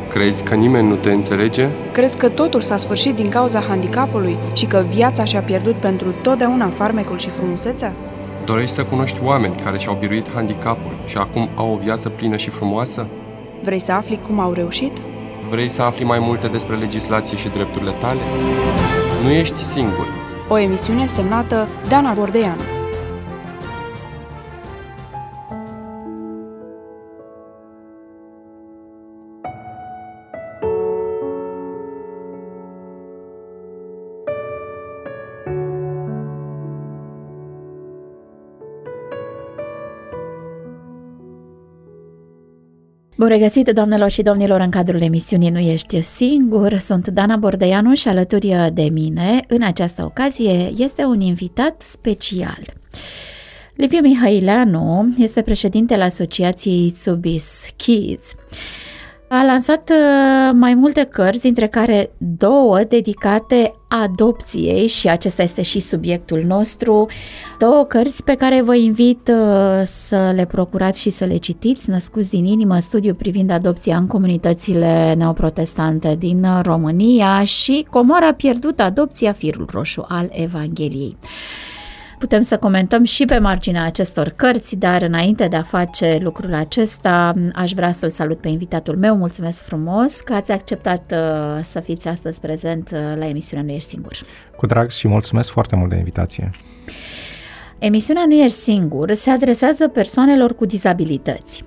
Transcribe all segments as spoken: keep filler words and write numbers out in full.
Crezi că nimeni nu te înțelege? Crezi că totul s-a sfârșit din cauza handicapului și că viața și-a pierdut pentru totdeauna farmecul și frumusețea? Dorești să cunoști oameni care și-au biruit handicapul și acum au o viață plină și frumoasă? Vrei să afli cum au reușit? Vrei să afli mai multe despre legislație și drepturile tale? Nu ești singur. O emisiune semnată Dana Bordeanu. Bun regăsit, doamnelor și domnilor, în cadrul emisiunii Nu ești singur. Sunt Dana Bordeanu și alături de mine, în această ocazie, este un invitat special. Liviu Mihăileanu este președintele Asociației Tsubis Kids. A lansat mai multe cărți, dintre care două dedicate adopției și acesta este și subiectul nostru. Două cărți pe care vă invit să le procurați și să le citiți. Născuți din inimă, studiu privind adopția în comunitățile neoprotestante din România și Comoara pierdută, adopția, firul roșu al Evangheliei. Putem să comentăm și pe marginea acestor cărți, dar înainte de a face lucrul acesta, aș vrea să-l salut pe invitatul meu. Mulțumesc frumos că ați acceptat uh, să fiți astăzi prezent uh, la emisiunea Nu ești singur. Cu drag și mulțumesc foarte mult de invitație. Emisiunea Nu ești singur se adresează persoanelor cu dizabilități.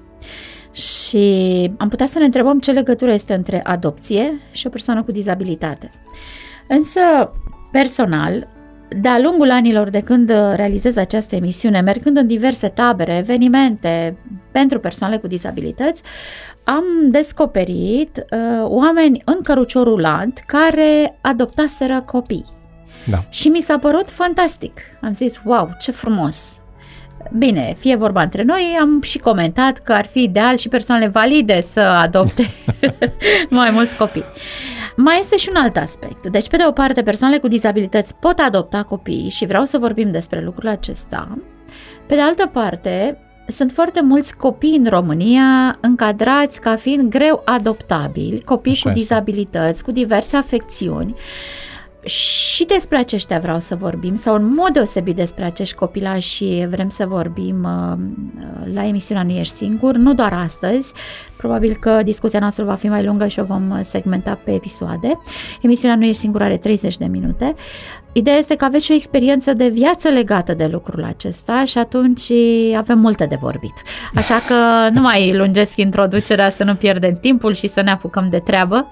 Și am putea să ne întrebăm ce legătură este între adopție și o persoană cu dizabilitate. Însă, personal, de-a lungul anilor de când realizez această emisiune, mergând în diverse tabere, evenimente pentru persoane cu dizabilități, am descoperit uh, oameni în cărucior rulant care adoptaseră copii. Da. Și mi s-a părut fantastic. Am zis, wow, ce frumos! Bine, fie vorba între noi, am și comentat că ar fi ideal și persoanele valide să adopte mai mulți copii. Mai este și un alt aspect. Deci, pe de o parte, persoanele cu dizabilități pot adopta copii și vreau să vorbim despre lucrul acesta. Pe de altă parte, sunt foarte mulți copii în România încadrați ca fiind greu adoptabili, copii Așa cu dizabilități, cu diverse afecțiuni. Și despre aceștia vreau să vorbim, sau în mod deosebit despre acești copilași și vrem să vorbim uh, la emisiunea Nu ești singur, nu doar astăzi, probabil că discuția noastră va fi mai lungă și o vom segmenta pe episoade. Emisiunea Nu ești singur are treizeci de minute. Ideea este că aveți și o experiență de viață legată de lucrul acesta și atunci avem multe de vorbit. Așa că nu mai lungesc introducerea, să nu pierdem timpul și să ne apucăm de treabă.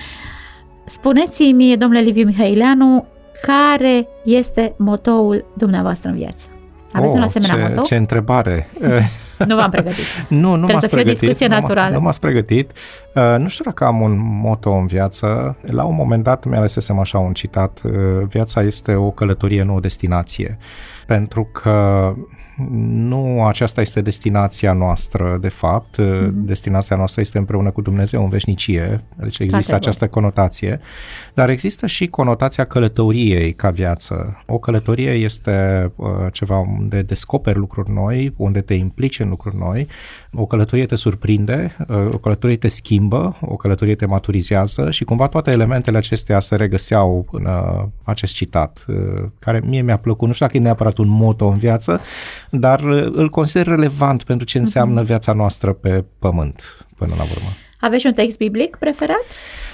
Spuneți-mi, domnule Liviu Mihăileanu, care este motoul dumneavoastră în viață? Aveți oh, un asemenea ce, motou? Ce întrebare! Nu v-am pregătit. Nu, nu Trebuie m-ați să fie pregătit. o discuție nu naturală. M-a, nu m-ați pregătit. Uh, nu știu dacă am un moto în viață. La un moment dat mi-alesesem așa un citat. Uh, viața este o călătorie, nu o destinație. Pentru că nu aceasta este destinația noastră, de fapt. Mm-hmm. Destinația noastră este împreună cu Dumnezeu în veșnicie. Deci există Foarte această bun. conotație. Dar există și conotația călătoriei ca viață. O călătorie este uh, ceva unde descoperi lucruri noi, unde te implici în lucruri noi. O călătorie te surprinde, uh, o călătorie te schimbă, o călătorie te maturizează și cumva toate elementele acestea se regăseau în uh, acest citat, uh, care mie mi-a plăcut. Nu știu dacă e neapărat un moto în viață, dar îl consider relevant pentru ce înseamnă viața noastră pe pământ, până la urmă. Aveți un text biblic preferat?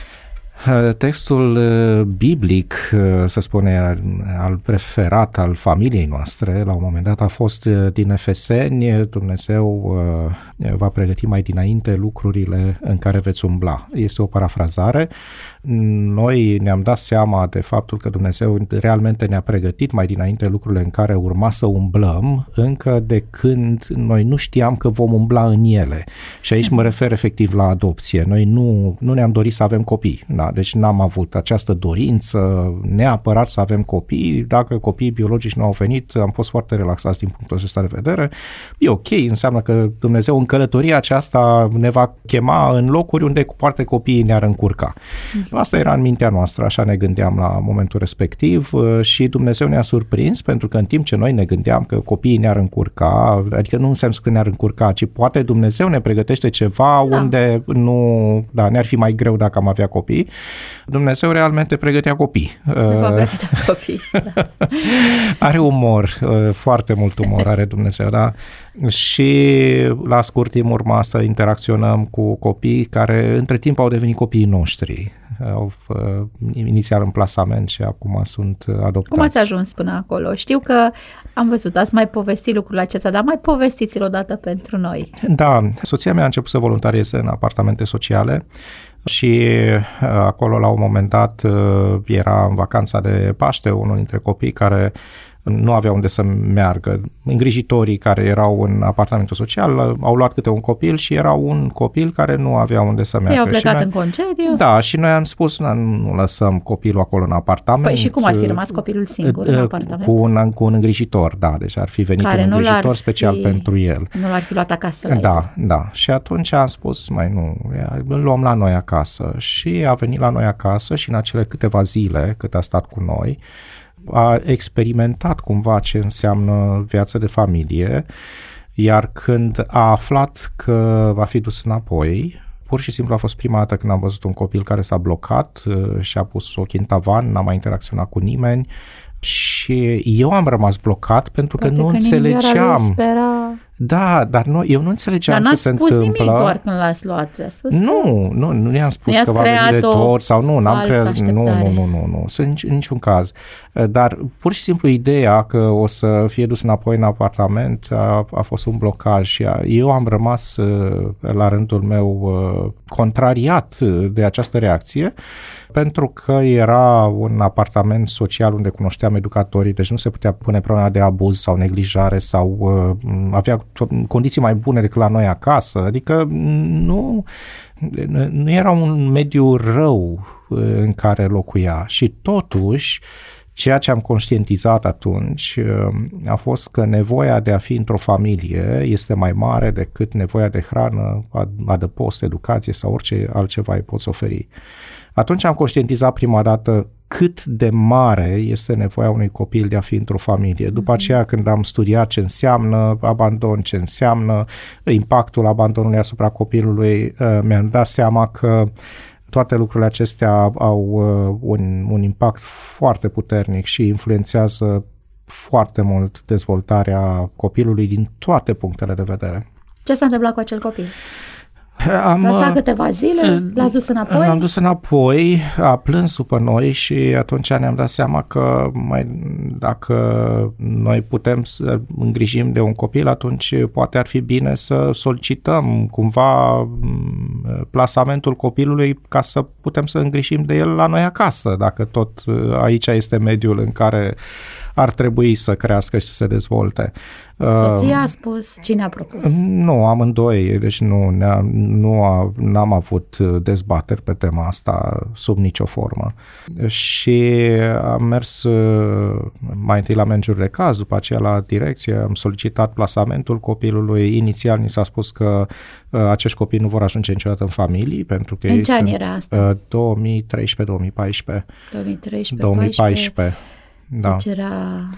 Textul biblic, să spune, al preferat al familiei noastre, la un moment dat a fost din Efeseni. Dumnezeu va pregăti mai dinainte lucrurile în care veți umbla. Este o parafrazare. Noi ne-am dat seama de faptul că Dumnezeu realmente ne-a pregătit mai dinainte lucrurile în care urma să umblăm, încă de când noi nu știam că vom umbla în ele. Și aici mă refer efectiv la adopție. Noi nu, nu ne-am dorit să avem copii. Da? Da, deci n-am avut această dorință neapărat să avem copii. Dacă copiii biologici nu au venit, am fost foarte relaxați din punctul acesta de vedere. E ok, înseamnă că Dumnezeu în călătoria aceasta ne va chema în locuri unde poate copiii ne-ar încurca. Asta era în mintea noastră, așa ne gândeam la momentul respectiv și Dumnezeu ne-a surprins, pentru că în timp ce noi ne gândeam că copiii ne-ar încurca, adică nu înseamnă că ne-ar încurca, ci poate Dumnezeu ne pregătește ceva da. unde nu, da, ne-ar fi mai greu dacă am avea copii. Dumnezeu realmente pregătea copii. Pregătea copii, da. Are umor, foarte mult umor are Dumnezeu, da? Și la scurt timp urma să interacționăm cu copii care între timp au devenit copiii noștri. Au uh, inițial în plasament și acum sunt adoptați. Cum ați ajuns până acolo? Știu că am văzut, ați mai povestit lucrurile acestea, dar mai povestiți-l odată pentru noi. Da, soția mea a început să voluntarieze în apartamente sociale și uh, acolo la un moment dat uh, era în vacanța de Paște unul dintre copii care nu aveau unde să meargă. Îngrijitorii care erau în apartamentul social au luat câte un copil și era un copil care nu avea unde să meargă. Ei au plecat noi, în concediu? Da, și noi am spus, nu lăsăm copilul acolo în apartament. Păi și cum ar fi rămas copilul singur în apartament? Cu un, cu un îngrijitor, da, deci ar fi venit care un îngrijitor special fi, pentru el. Nu l-ar fi luat acasă la Da, el. da. Și atunci am spus, mai nu, îl luăm la noi acasă. Și a venit la noi acasă și în acele câteva zile cât a stat cu noi, a experimentat cumva ce înseamnă viața de familie, iar când a aflat că va fi dus înapoi, pur și simplu a fost prima dată când am văzut un copil care s-a blocat și a pus ochii în tavan, n-a mai interacționat cu nimeni și eu am rămas blocat pentru că Poate nu că înțelegeam. Da, dar nu, eu nu înțelegeam dar ce se întâmplă. Dar n-ați spus nimic doar când l-ați luat. Spus nu, nu, nu i-am spus că va veni de tot sau nu, n-am creat. Nu, nu, nu, nu, nu, în niciun caz. Dar pur și simplu ideea că o să fie dus înapoi în apartament a, a fost un blocaj și a, eu am rămas la rândul meu contrariat de această reacție, pentru că era un apartament social unde cunoșteam educatorii, deci nu se putea pune problema de abuz sau neglijare sau uh, avea condiții mai bune decât la noi acasă, adică nu, nu era un mediu rău în care locuia și totuși ceea ce am conștientizat atunci a fost că nevoia de a fi într-o familie este mai mare decât nevoia de hrană, adăpost, educație sau orice altceva îi poți oferi. Atunci am conștientizat prima dată cât de mare este nevoia unui copil de a fi într-o familie. După aceea, când am studiat ce înseamnă abandon, ce înseamnă impactul abandonului asupra copilului, mi-am dat seama că toate lucrurile acestea au un, un impact foarte puternic și influențează foarte mult dezvoltarea copilului din toate punctele de vedere. Ce s-a întâmplat cu acel copil? Am, Lăsa câteva zile, l-ați dus înapoi? L-am dus înapoi, a plâns după noi și atunci ne-am dat seama că mai, dacă noi putem să îngrijim de un copil, atunci poate ar fi bine să solicităm cumva plasamentul copilului ca să putem să îngrijim de el la noi acasă, dacă tot aici este mediul în care ar trebui să crească și să se dezvolte. Soția a spus, cine a propus? Nu, amândoi, deci nu, nu a, n-am avut dezbateri pe tema asta sub nicio formă. Și am mers mai întâi la managerul de caz, după aceea la direcție, am solicitat plasamentul copilului. Inițial ni s-a spus că acești copii nu vor ajunge niciodată în familii, pentru că în ei ce ani sunt era asta? două mii treisprezece două mii paisprezece. două mii treisprezece două mii paisprezece. Da. Deci era...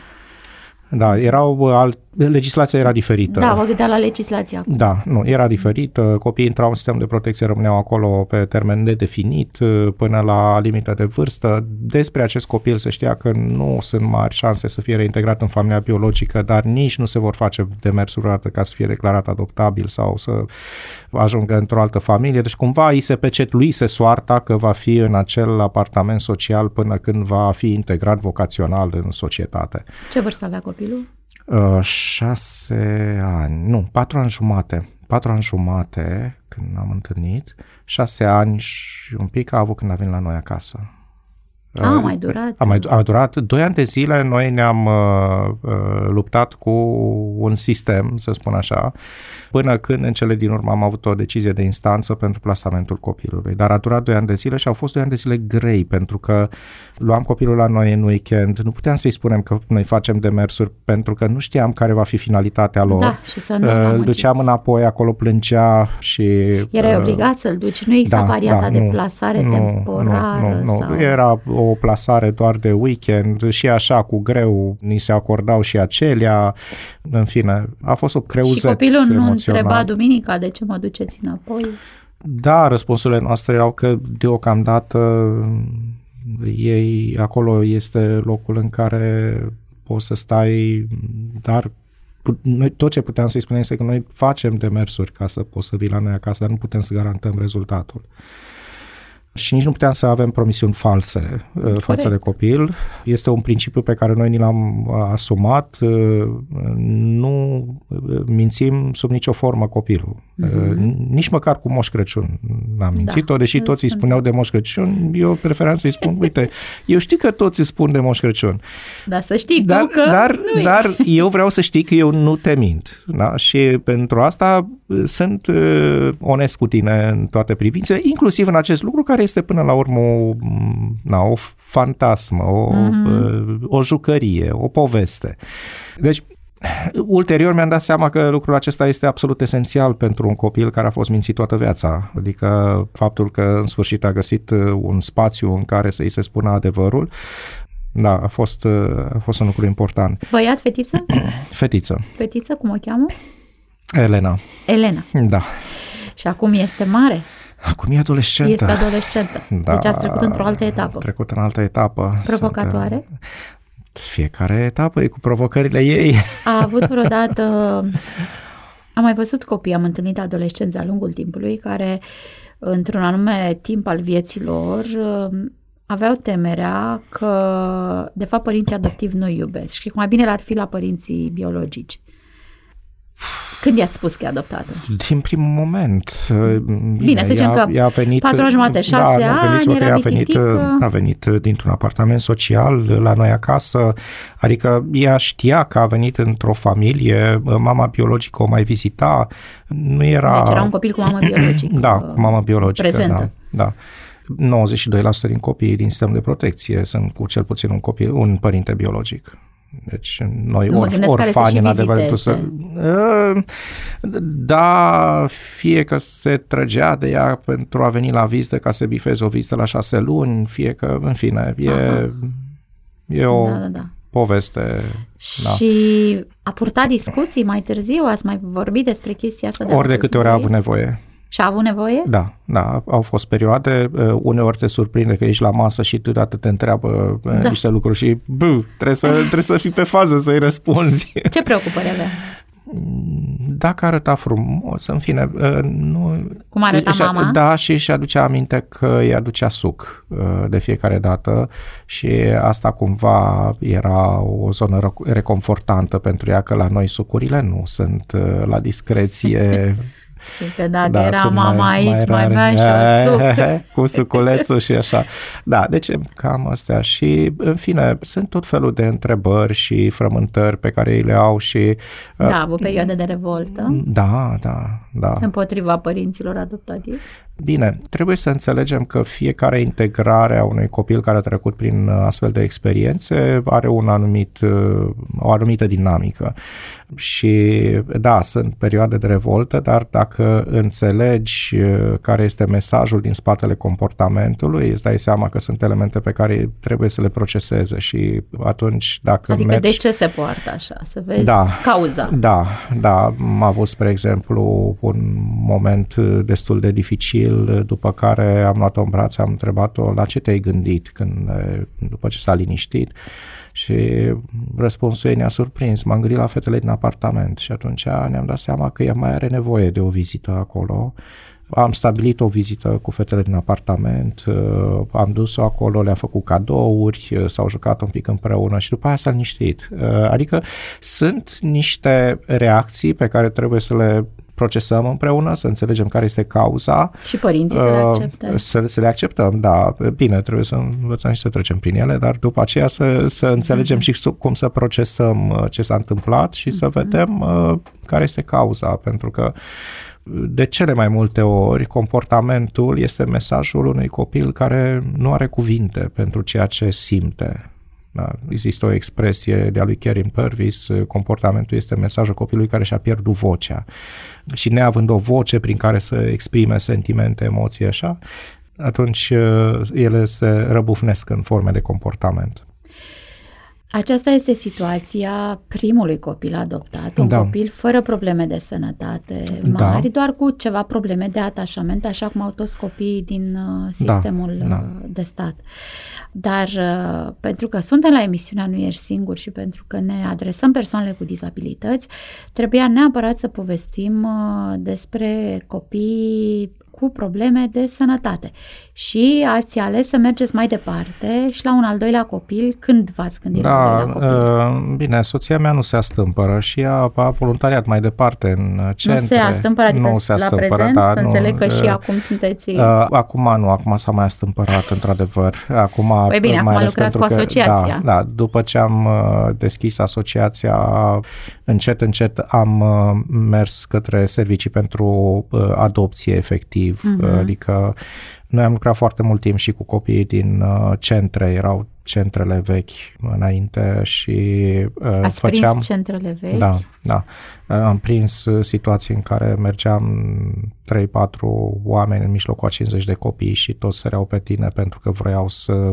Da, erau alt, legislația era diferită. Da, vă gândeam la legislația acum. Da, nu, era diferită. Copiii intrau în sistem de protecție, rămâneau acolo pe termen nedefinit până la limită de vârstă. Despre acest copil se știa că nu sunt mari șanse să fie reintegrat în familia biologică, dar nici nu se vor face demersuri odată ca să fie declarat adoptabil sau să ajungă într-o altă familie. Deci cumva îi se pecetluise soarta că va fi în acel apartament social până când va fi integrat vocațional în societate. Ce vârstă avea copilul? Uh, șase ani, nu, patru ani jumate. Patru ani jumate când am întâlnit, șase ani și un pic a avut când a venit la noi acasă. A, a mai durat. A, mai, a durat doi ani de zile, noi ne-am uh, uh, luptat cu un sistem, să spun așa, până când în cele din urmă am avut o decizie de instanță pentru plasamentul copilului. Dar a durat doi ani de zile și au fost doi ani de zile grei, pentru că luam copilul la noi în weekend, nu puteam să-i spunem că noi facem demersuri, pentru că nu știam care va fi finalitatea lor. Da, și să nu uh, îl duceam înapoi, acolo plângea și... Erai uh, obligat să-l duci, nu exista da, varianta da, de nu, plasare nu, temporară? Nu, nu, sau... nu, era o plasare doar de weekend și așa cu greu ni se acordau și acelea, în fine, a fost o creuzet Și copilul nu emoțional. întreba duminica de ce mă duceți înapoi? Da, răspunsurile noastre erau că deocamdată ei, acolo este locul în care poți să stai, dar noi, tot ce puteam să-i spunem este că noi facem demersuri ca să poți să vii la noi acasă, dar nu putem să garantăm rezultatul. Și nici nu puteam să avem promisiuni false Corect. față de copil. Este un principiu pe care noi ni l-am asumat. Nu mințim sub nicio formă copilul. Mm-hmm. Nici măcar cu Moș Crăciun n-am mințit-o, deși da, toți îi spuneau de Moș Crăciun, eu preferam să-i spun, uite, eu știu că toți îi spun de Moș Crăciun. Dar să știi dar, tu că dar, nu dar eu vreau să știi că eu nu te mint. Da? Și pentru asta sunt onest cu tine în toate privințele, inclusiv în acest lucru care este până la urmă o, na, o fantasmă, o, mm-hmm. o jucărie, o poveste. Deci, ulterior mi-am dat seama că lucrul acesta este absolut esențial pentru un copil care a fost mințit toată viața. Adică faptul că în sfârșit a găsit un spațiu în care să-i se spună adevărul, da, a fost, a fost un lucru important. Băiat, fetiță? Fetiță. Fetiță, cum o cheamă? Elena. Elena. Da. Și acum este mare? Acum e adolescentă. Este adolescentă. Da, deci ați trecut într-o altă etapă. A trecut în altă etapă. Provocatoare? Sunt, fiecare etapă e cu provocările ei. A avut vreodată... Am mai văzut copii, am întâlnit adolescenți de-a lungul timpului care, într-un anume timp al vieților, aveau temerea că, de fapt, părinții adoptivi nu iubesc și că mai bine l-ar fi la părinții biologici. Când i-ați spus că e adoptată? Din primul moment. Bine, Bine să zicem că ea a venit, patru ani jumate, șase da, ani, era a venit, a venit dintr-un apartament social la noi acasă, adică ea știa că a venit într-o familie, mama biologică o mai vizita, nu era... Deci era un copil cu mamă biologică. Da, cu mamă biologică. Prezentă. Da, da. nouăzeci și doi la sută din copiii din sistemul de protecție sunt cu cel puțin un copil, un părinte biologic. Deci noi nu orf, orfani în adevăratul să... Da, fie că se trăgea de ea pentru a veni la vizită ca să bifeze o vizită la șase luni, fie că, în fine, e, e o da, da, da. poveste. Și da. A purtat discuții mai târziu? Ați mai vorbit despre chestia asta? De ori de câte ori a avut nevoie. Și a avut nevoie? Da, da, au fost perioade, uneori te surprinde că ești la masă și deodată te întreabă da. niște lucruri și bă, trebuie să, trebuie să fii pe fază să-i răspunzi. Ce preocupări avea? Dacă arăta frumos, în fine, nu... Cum arăta și-a, mama? Da, și își aducea aminte că îi aducea suc de fiecare dată și asta cumva era o zonă reconfortantă pentru ea, că la noi sucurile nu sunt la discreție. Că dacă da, era mama mai, aici, mai bea și o suc. Cu suculețul și așa. Da, deci cam astea. Și, în fine, sunt tot felul de întrebări și frământări pe care ei le au și... Da, a avut perioade de revoltă. Da, da, da. Împotriva părinților adoptativi. Bine, trebuie să înțelegem că fiecare integrare a unui copil care a trecut prin astfel de experiențe are un anumit, o anumită dinamică. Și da, sunt perioade de revoltă, dar dacă înțelegi care este mesajul din spatele comportamentului, îți dai seama că sunt elemente pe care trebuie să le proceseze și atunci dacă Adică mergi... de ce se poartă așa? Să vezi da, cauza. Da, da. Am avut, spre exemplu, un moment destul de dificil după care am luat-o în brațe, am întrebat-o la ce te-ai gândit când, după ce s-a liniștit și răspunsul ei ne-a surprins. M-am gândit la fetele din apartament și atunci ne-am dat seama că ea mai are nevoie de o vizită acolo. Am stabilit o vizită cu fetele din apartament, am dus-o acolo, le-a făcut cadouri, s-au jucat un pic împreună și după aia s-a liniștit. Adică sunt niște reacții pe care trebuie să le procesăm împreună, să înțelegem care este cauza. Și părinții să le accepte. Să, să le acceptăm, da. Bine, trebuie să învățăm și să trecem prin ele, dar după aceea să, să înțelegem uh-huh. și cum să procesăm ce s-a întâmplat și uh-huh. să vedem uh, care este cauza, pentru că de cele mai multe ori comportamentul este mesajul unui copil care nu are cuvinte pentru ceea ce simte. Da, există o expresie de a lui Karin Purvis, comportamentul este mesajul copilului care și-a pierdut vocea. Și neavând o voce prin care să exprime sentimente, emoții, așa, atunci ele se răbufnesc în forme de comportament. Aceasta este situația primului copil adoptat, un da. copil fără probleme de sănătate mari, da. doar cu ceva probleme de atașament, așa cum au toți copiii din sistemul da. Da. de stat. Dar pentru că suntem la emisiunea Nu ești singur și pentru că ne adresăm persoanele cu dizabilități, trebuia neapărat să povestim despre copii cu probleme de sănătate. Și ați ales să mergeți mai departe și la un al doilea copil. Când v-ați gândit da, la al doilea copil? Uh, bine, soția mea nu se astâmpără și ea a voluntariat mai departe în centre. Nu se astâmpără, adică nu se la astâmpără, prezent? Da, să nu, înțeleg că uh, și acum sunteți... Uh, acum nu, acum s-a mai astâmpărat, într-adevăr. Acum, păi bine, mai acum lucrați cu asociația. Că, da, da, după ce am uh, deschis asociația, încet, încet am uh, mers către servicii pentru uh, adopție, efectiv. Uh-huh. Adică noi am lucrat foarte mult timp și cu copiii din uh, centre, erau centrele vechi înainte și uh, Ați făceam... prins centrele vechi? Da, da. Uh, am prins situații în care mergeam trei patru oameni în mijlocul a cincizeci de copii și toți săreau pe tine pentru că vreau să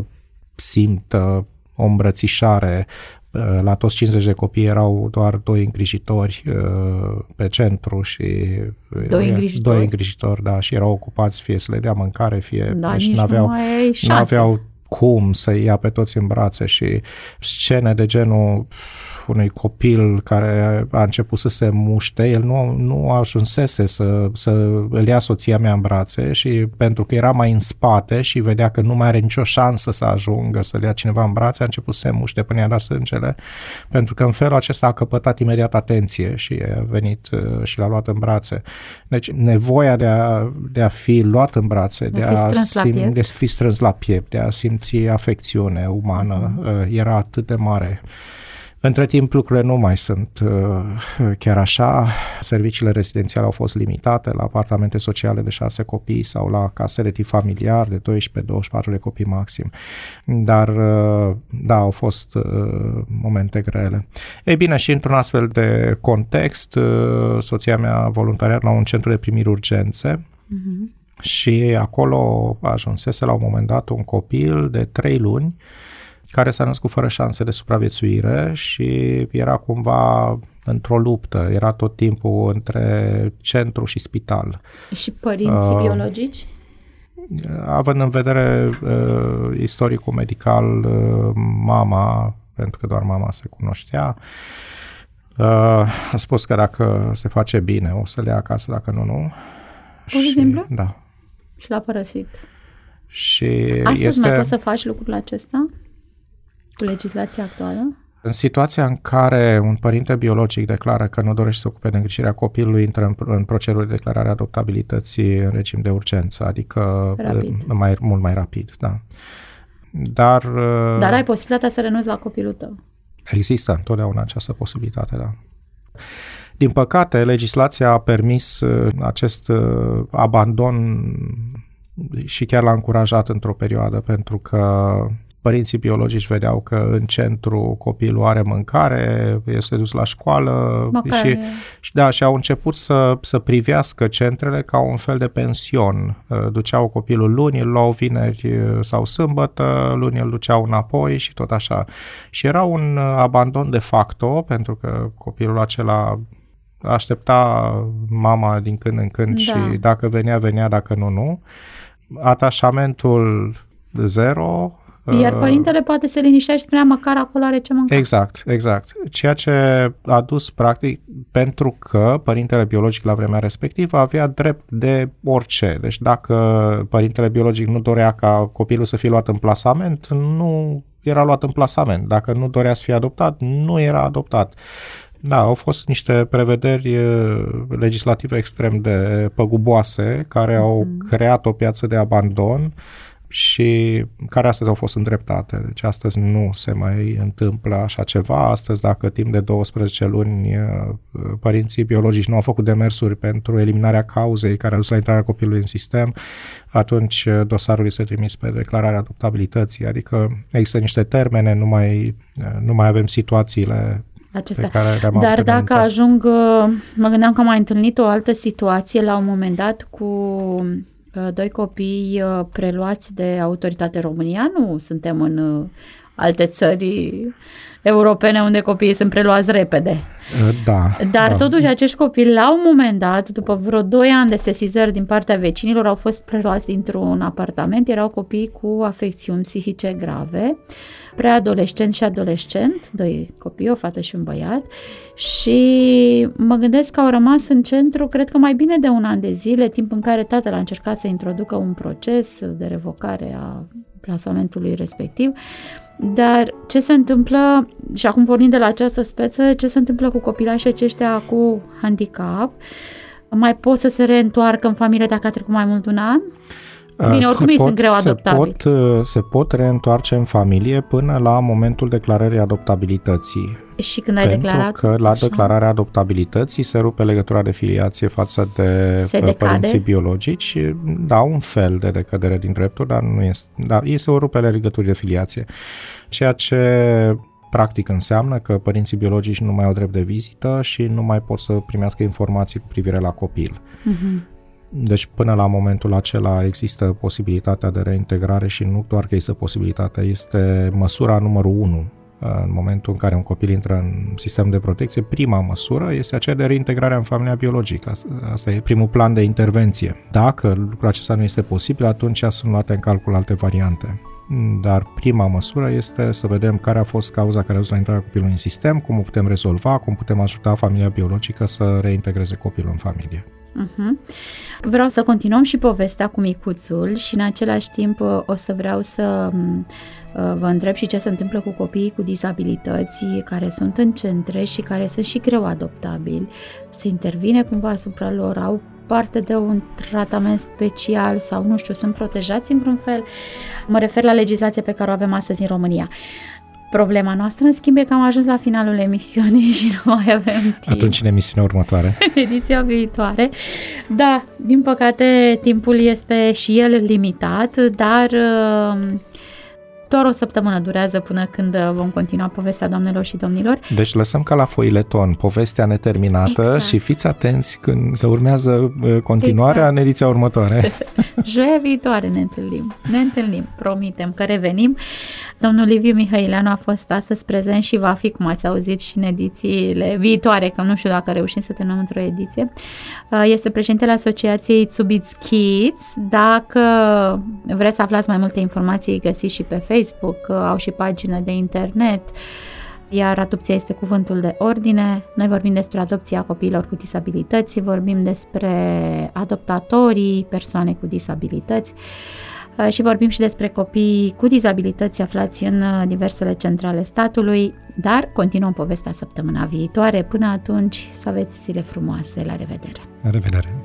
simtă o îmbrățișare. La toți cincizeci de copii erau doar doi îngrijitori uh, pe centru și doi îngrijitori, doi îngrijitori, da, și erau ocupați fie să le dea mâncare, fie da, deci nici n-aveau, nu n-aveau cum să ia pe toți în brațe și scene de genul unui copil care a început să se muște, el nu, nu ajunsese să, să îl ia soția mea în brațe și pentru că era mai în spate și vedea că nu mai are nicio șansă să ajungă să-l ia cineva în brațe, a început să se muște până i-a dat sângele, pentru că în felul acesta a căpătat imediat atenție și a venit și l-a luat în brațe. Deci nevoia de a, de a fi luat în brațe, de, de, a, sim, de a fi strâns la piept, de a simți afecțiune umană, uh-huh. era atât de mare. Între timp, lucrurile nu mai sunt uh, chiar așa. Serviciile rezidențiale au fost limitate la apartamente sociale de șase copii sau la case de tip familiar de doisprezece douăzeci și patru de copii maxim. Dar, uh, da, au fost uh, momente grele. Ei bine, și într-un astfel de context, uh, soția mea a voluntariat la un centru de primiri urgențe. Uh-huh. Și acolo ajunsese la un moment dat un copil de trei luni care s-a născut fără șanse de supraviețuire și era cumva într-o luptă, era tot timpul între centru și spital. Și părinții uh, biologici? Având în vedere uh, istoricul medical, uh, mama, pentru că doar mama se cunoștea, uh, a spus că dacă se face bine o să le ia acasă, dacă nu, nu. Pur și simplu? Da. Și l-a părăsit. Și astăzi este... mai poți să faci lucrul acesta cu legislația actuală? În situația în care un părinte biologic declară că nu dorește să se ocupe de îngrijirea copilului, intră în, în procedură de declarare a adoptabilității în regim de urgență, adică mai, mult mai rapid, da. Dar, Dar ai posibilitatea să renunți la copilul tău? Există întotdeauna această posibilitate, da. Din păcate, legislația a permis acest abandon și chiar l-a încurajat într-o perioadă, pentru că părinții biologici vedeau că în centru copilul are mâncare, este dus la școală și, și, da, și au început să, să privească centrele ca un fel de pension. Duceau copilul luni, îl luau vineri sau sâmbătă, luni îl duceau înapoi și tot așa. Și era un abandon de facto, pentru că copilul acela aștepta mama din când în când, da. Și dacă venea, venea, dacă nu, nu. Atașamentul zero. Iar părintele poate se liniștea și spunea măcar acolo are ce mânca. Exact, exact. Ceea ce a dus practic pentru că părintele biologic la vremea respectivă avea drept de orice. Deci dacă părintele biologic nu dorea ca copilul să fie luat în plasament, nu era luat în plasament. Dacă nu dorea să fie adoptat, nu era adoptat. Da, au fost niște prevederi legislative extrem de păguboase care au mm. creat o piață de abandon și care astăzi au fost îndreptate. Deci astăzi nu se mai întâmplă așa ceva. Astăzi, dacă timp de douăsprezece luni părinții biologici nu au făcut demersuri pentru eliminarea cauzei care a dus la intrarea copilului în sistem, atunci dosarul este trimis pe declararea adoptabilității. Adică există niște termene, nu mai, nu mai avem situațiile acestea. Pe care le-am Dar dacă ajung, mă gândeam că am mai întâlnit o altă situație la un moment dat cu doi copii preluați de Autoritatea România. Nu suntem în alte țări europene unde copiii sunt preluați repede. Da. Dar da. totuși acești copii la un moment dat, după vreo doi ani de sesizări din partea vecinilor, au fost preluați dintr-un apartament. Erau copii cu afecțiuni psihice grave, preadolescent și adolescent, doi copii, o fată și un băiat, și mă gândesc că au rămas în centru, cred că mai bine de un an de zile, timp în care tatăl a încercat să introducă un proces de revocare a plasamentului respectiv. Dar ce se întâmplă, și acum pornind de la această speță, ce se întâmplă cu copilașii aceștia cu handicap? Mai pot să se reîntoarcă în familie dacă a trecut mai mult de un an? Bine, oricum ei sunt greu adoptabili. Se pot, se pot reîntoarce în familie până la momentul declarării adoptabilității. Și când ai Pentru declarat? că la așa, declararea adoptabilității se rupe legătura de filiație față de se părinții decade? biologici. Da, un fel de decădere din drepturi, dar nu este. Da, este o rupere legăturii de filiație. Ceea ce practic înseamnă că părinții biologici nu mai au drept de vizită și nu mai pot să primească informații cu privire la copil. Uh-huh. Deci până la momentul acela există posibilitatea de reintegrare și nu doar că este posibilitatea, este măsura numărul unu. În momentul în care un copil intră în sistem de protecție, prima măsură este aceea de reintegrare în familia biologică. Asta e primul plan de intervenție. Dacă lucrul acesta nu este posibil, atunci sunt luate în calcul alte variante. Dar prima măsură este să vedem care a fost cauza care a dus la intrarea copilului în sistem, cum o putem rezolva, cum putem ajuta familia biologică să reintegreze copilul în familie. Uh-huh. Vreau să continuăm și povestea cu micuțul și în același timp o să vreau să vă întreb și ce se întâmplă cu copiii cu dizabilități care sunt în centre și care sunt și greu adoptabili. Se intervine cumva asupra lor, au parte de un tratament special sau nu știu, sunt protejați în vreun fel? Mă refer la legislația pe care o avem astăzi în România. Problema noastră, în schimb, e că am ajuns la finalul emisiunii și nu mai avem timp. Atunci în emisiunea următoare. Ediția viitoare. Da, din păcate, timpul este și el limitat, dar doar o săptămână durează până când vom continua povestea, doamnelor și domnilor. Deci lăsăm ca la foileton povestea neterminată, exact. Și fiți atenți când că urmează continuarea exact. În ediția următoare. Joia viitoare ne întâlnim. Ne întâlnim, promitem că revenim. Domnul Liviu Mihăileanu a fost astăzi prezent și va fi, cum ați auzit, și în edițiile viitoare, că nu știu dacă reușim să terminăm într-o ediție. Este președintele Asociației Zubiți Kids. Dacă vreți să aflați mai multe informații, găsiți și pe Facebook, au și pagină de internet, iar adopția este cuvântul de ordine. Noi vorbim despre adopția copiilor cu disabilități, vorbim despre adoptatorii, persoane cu disabilități și vorbim și despre copii cu dizabilități aflați în diversele centre ale statului, dar continuăm povestea săptămâna viitoare. Până atunci, să aveți zile frumoase. La revedere! La revedere!